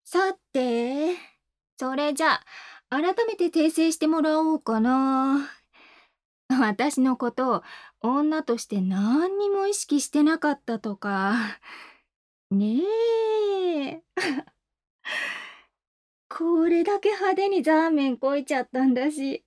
さて、それじゃあ、改めて訂正してもらおうかな。私のことを女として何にも意識してなかったとか。ねえ。これだけ派手にザーメンこいちゃったんだし。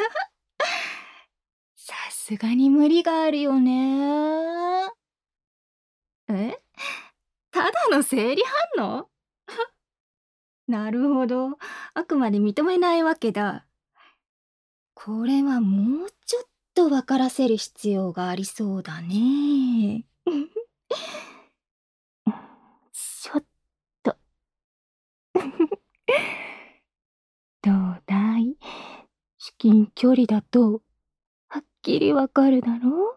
さすがに無理があるよね。え、ただの生理反応？なるほど。あくまで認めないわけだ。これはもうちょっと分からせる必要がありそうだね。ちょっと。どうだい？至近距離だとはっきりわかるだろう？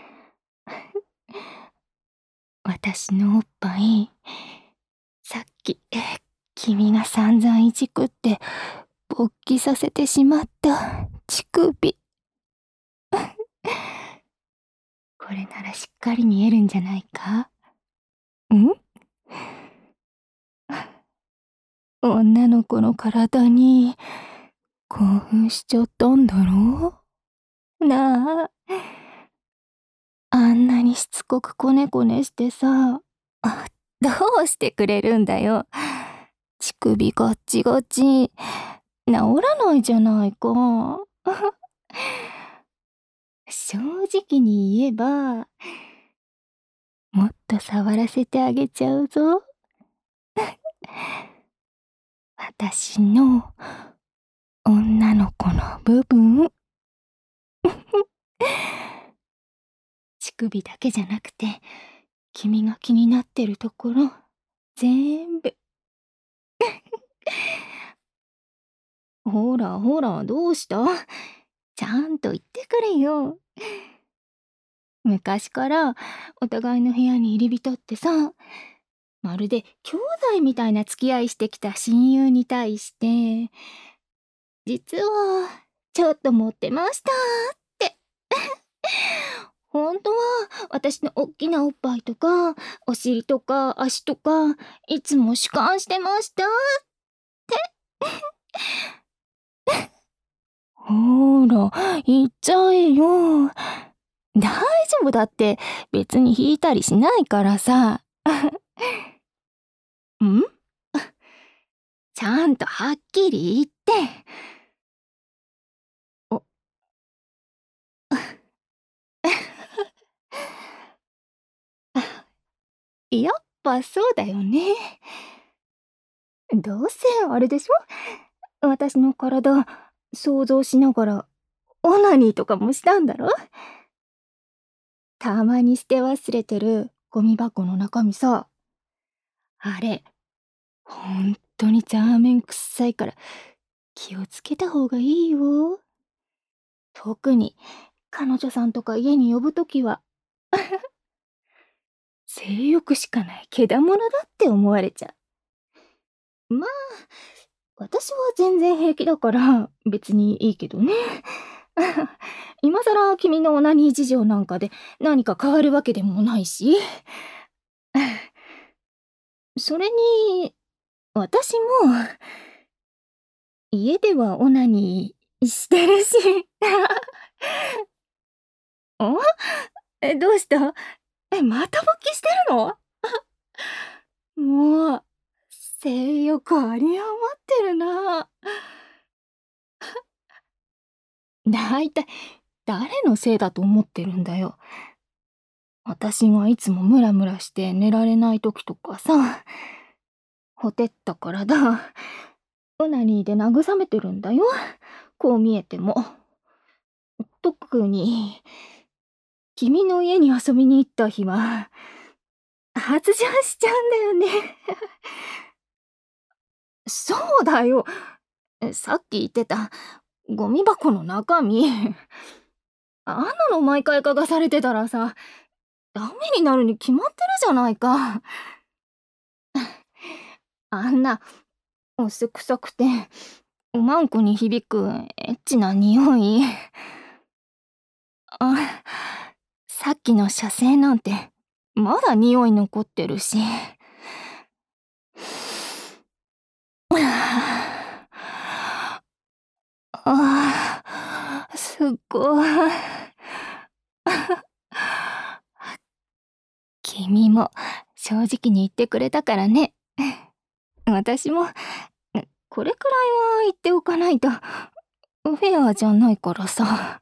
私のおっぱい、さっき君が散々いじくって勃起させてしまった乳首。これならしっかり見えるんじゃないか？ん？女の子の体に興奮しちゃったんだろう？なあ、あんなにしつこくこねこねしてさ、どうしてくれるんだよ。乳首ガッチガチ。治らないじゃないか。正直に言えば、もっと触らせてあげちゃうぞ。私の女の子の部分。乳首だけじゃなくて、君が気になってるところ、全部。ほらほら、どうした？ちゃんと言ってくれよ。昔からお互いの部屋に入り浸ってさ、まるで兄弟みたいな付き合いしてきた親友に対して、実はちょっと持ってましたって。本当は私のおっきなおっぱいとかお尻とか足とかいつも主観してましたって。ほら言っちゃえよ。大丈夫だって、別に引いたりしないからさ。ん？ちゃんとはっきり言って。おやっぱそうだよね。どうせあれでしょ？私の体想像しながらオナニーとかもしたんだろ？たまに捨て忘れてるゴミ箱の中身さ、あれほんとにザーメン臭いから気をつけた方がいいよ。特に彼女さんとか家に呼ぶときは。性欲しかないけだものだって思われちゃう。まあ、私は全然平気だから別にいいけどね。今更君のオナニー事情なんかで何か変わるわけでもないし。それに、私も家ではオナニーしてるし。お？どうした？また勃起してるの？もう、性欲あり余ってるな。だいたい誰のせいだと思ってるんだよ。私がいつもムラムラして寝られない時とかさ、ほてったからだ。オナニーで慰めてるんだよ。こう見えても。特に、君の家に遊びに行った日は、発情しちゃうんだよね。そうだよ。さっき言ってたゴミ箱の中身。あんなの毎回嗅がされてたらさ、ダメになるに決まってるじゃないか。あんな、お酢臭くて、おまんこに響くエッチな匂い。あ、さっきの射精なんて、まだ匂い残ってるし。 ああ、すっごい。君も正直に言ってくれたからね。私も、これくらいは言っておかないと、フェアじゃないからさ。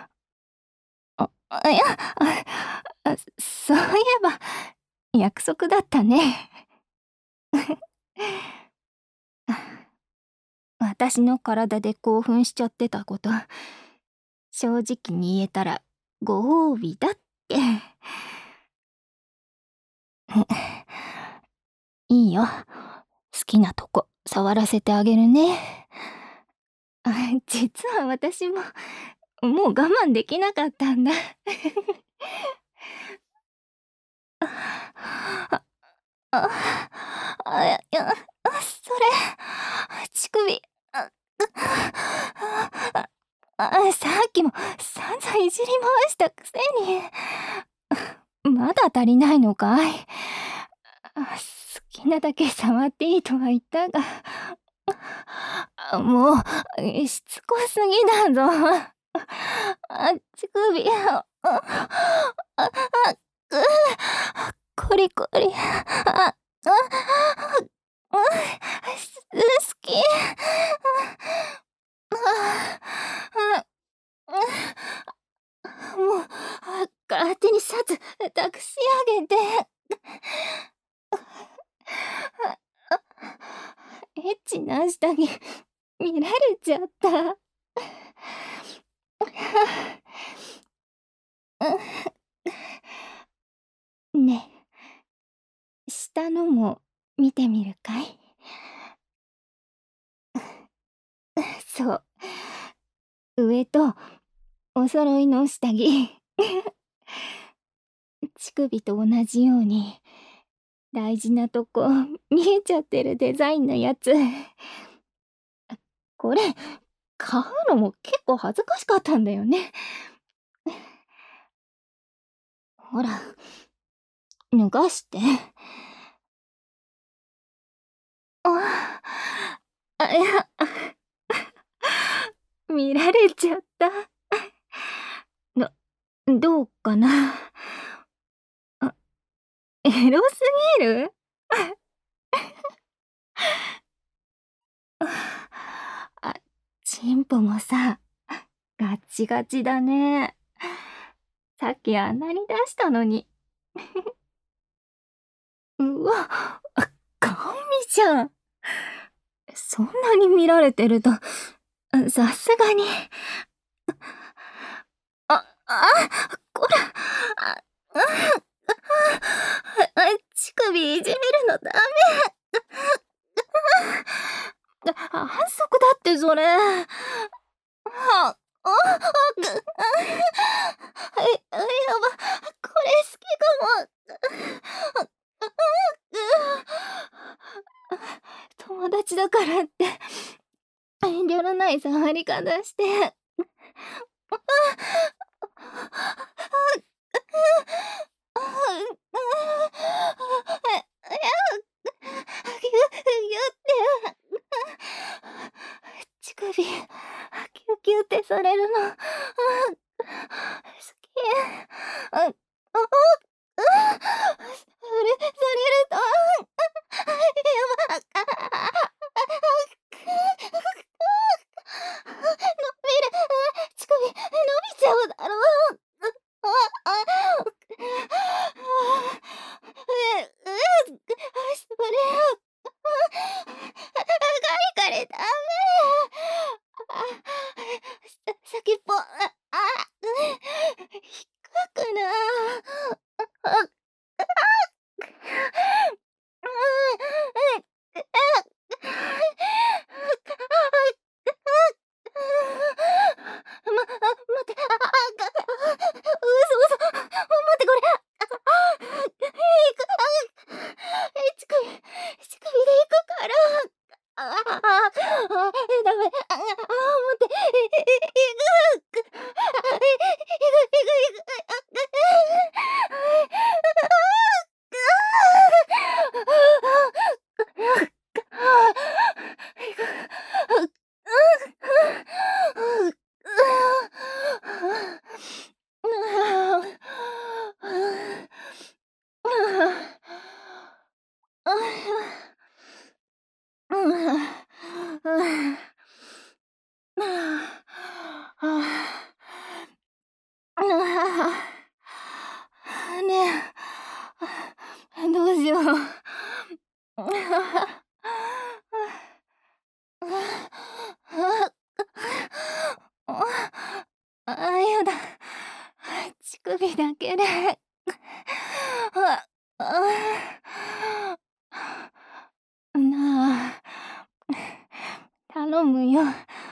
いや、そういえば、約束だったね。私の体で興奮しちゃってたこと、正直に言えたらご褒美だって。いいよ。好きなとこ触らせてあげるね。実は私も、もう我慢できなかったんだ。あ、いや、それ、乳首、さっきも散々いじり回したくせに。まだ足りないのかい？好きなだけ触っていいとは言ったが、もう、しつこすぎだぞ。乳首、コリコリ、好き。もう、勝手にシャツ託し上げて。エッチな下着見られちゃった。ねえ、下のも見てみるかい？そう。上とお揃いの下着。乳首と同じように、大事なとこ見えちゃってるデザインのやつ。これ、買うのも結構恥ずかしかったんだよね。ほら、脱がして。あいや、見られちゃった。どうかな。エロすぎる？チンポもさ、ガッチガチだね。さっきあんなに出したのに。うわ、神じゃん。そんなに見られてると、さすがに。こら、乳首いじめるのダメ。反則だってそれ。あ、やば、これ好きかも。友達だからって、遠慮のない触り方して。乳首、キュキュってされるの、好き。されると、や伸びる、乳首、伸びちゃうだろう。それを、ガリガリダメ。先っぽ、 うん、うん、ねえ、どうしよう。やだ。乳首だけで。あ、なあ、頼むよ。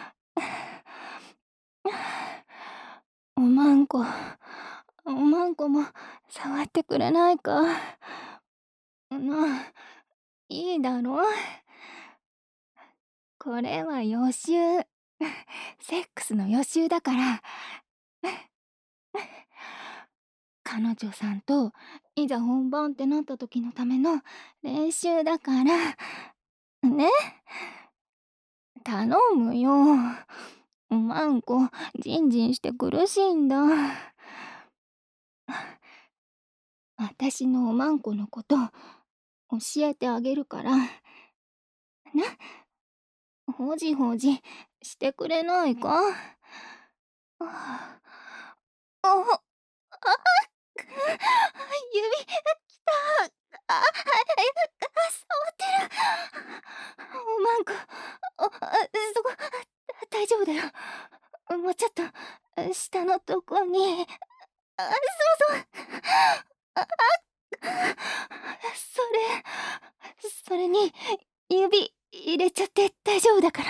おまんこも触ってくれないか。いいだろ。これは予習。セックスの予習だから。彼女さんといざ本番ってなった時のための練習だから。ね、頼むよ。おまんこ、ジンジンして苦しいんだ。私のおまんこのこと教えてあげるから。ね、ほじほじしてくれないか。あ、あ、指きた。触ってる。おまんこ、そこ、大丈夫だよ。もうちょっと下のとこに。そうそう。あ、それに指入れちゃって大丈夫だから。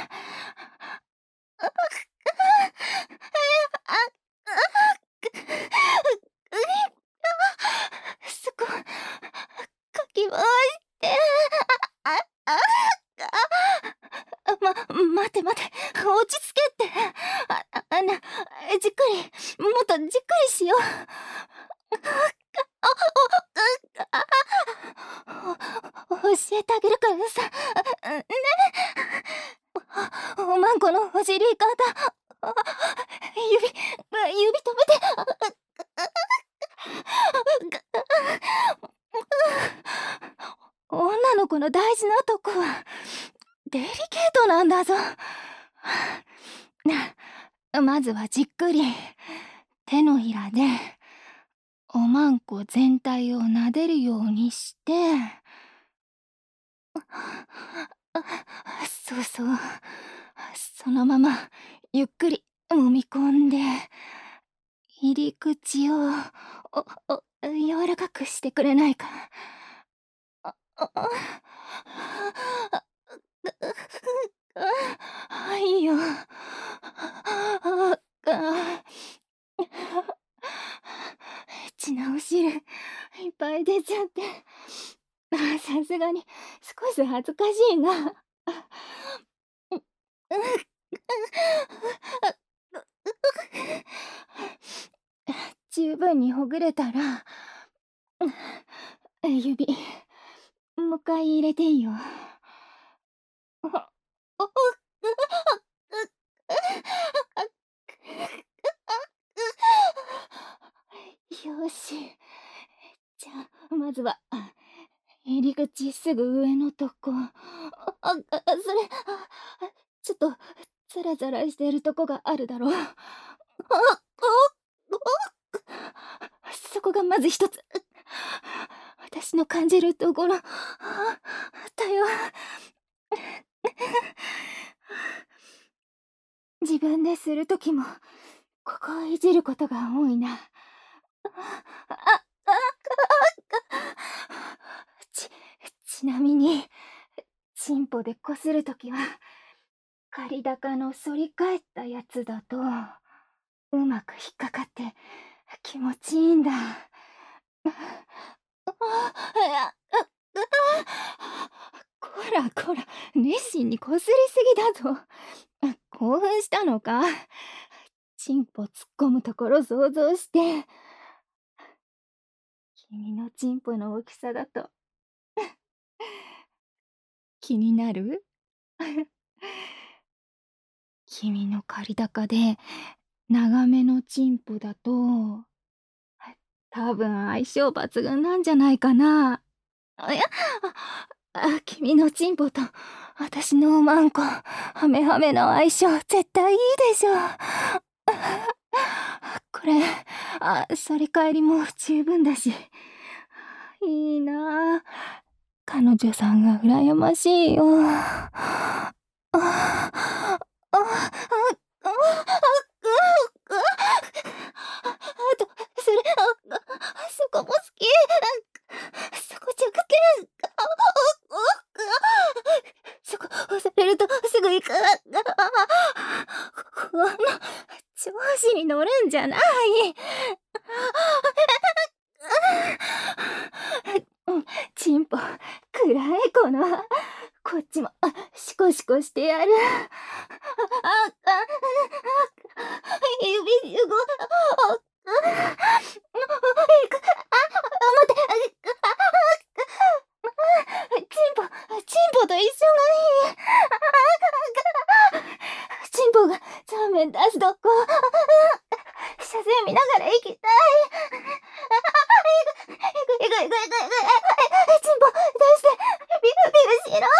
そこ、かき回して。待て待て、落ち着けって。じっくり、もっとじっくりしよう。教えてあげるからさ。ね、おまんこのお尻方。指止めて。女の子の大事なとこはデリケートなんだぞ。まずはじっくり手のひらでおまんこ全体を撫でるようにして。そうそう、そのままゆっくり揉み込んで入り口を柔らかくしてくれないか。いいよ。血なお汁いっぱい出ちゃって、さすがに少し恥ずかしいな。十分にほぐれたら、指もう一回入れていいよ。よし。じゃあ、まずは、入り口すぐ上のとこ。ちょっと、ザラザラしてるとこがあるだろう。そこがまず一つ。私の感じるところ、だよ。自分でするときも、ここをいじることが多いな。ちなみに、チンポでこするときは、仮高の反り返ったやつだと、うまく引っかかって気持ちいいんだ。こらこら、熱心にこすりすぎだぞ。興奮したのか。チンポ突っ込むところ想像して。君のチンポの大きさだと気になる？君の借高で長めのチンポだと多分相性抜群なんじゃないかな。いや、 君のチンポと私のおまんこ、ハメハメの相性絶対いいでしょ。これ、反り返りも十分だし。いいなぁ。彼女さんが羨ましいよ。あと、そこも好き。そこ着剣。そこ押されるとすぐ行く。この調子に乗るんじゃない。チンポ、くらえこの。こっちも、シコシコしてやる。指動待って、チンポと一緒がいい。チンポがザーメン出すとこ、車線見ながら行きたい。行く。チンポ出して、ビュしろ。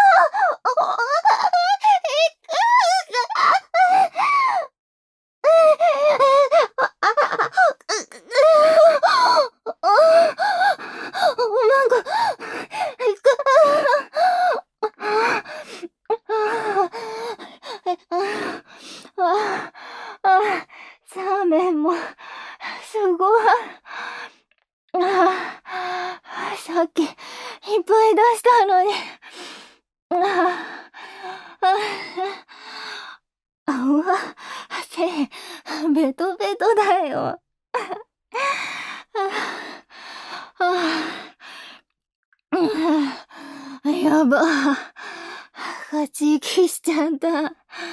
おまんこ、ザーメンもすごい。さっきいっぱい出したのに。うわ、手ベトベトだよ。やば。勝ち息しちゃった。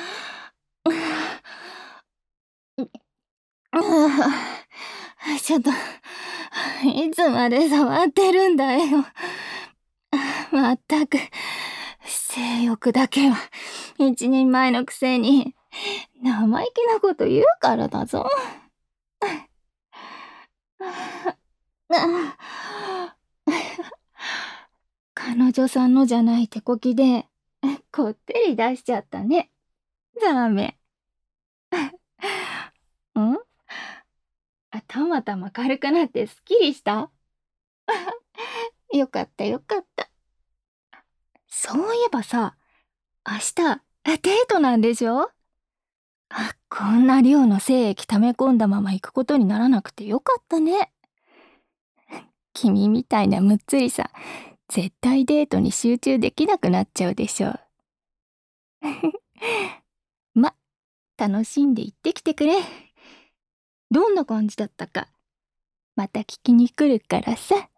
ちょっと、いつまで触ってるんだよ。まったく、性欲だけは一人前のくせに、生意気なこと言うからだぞ。彼女さんのじゃない手こきで、こってり出しちゃったね。ダメ。たまたま軽くなってすっきりした。よかった。そういえばさ、明日、デートなんでしょ？こんな量の精液溜め込んだまま行くことにならなくてよかったね。君みたいなむっつりさ、絶対デートに集中できなくなっちゃうでしょ。楽しんで行ってきてくれ。どんな感じだったか、また聞きに来るからさ。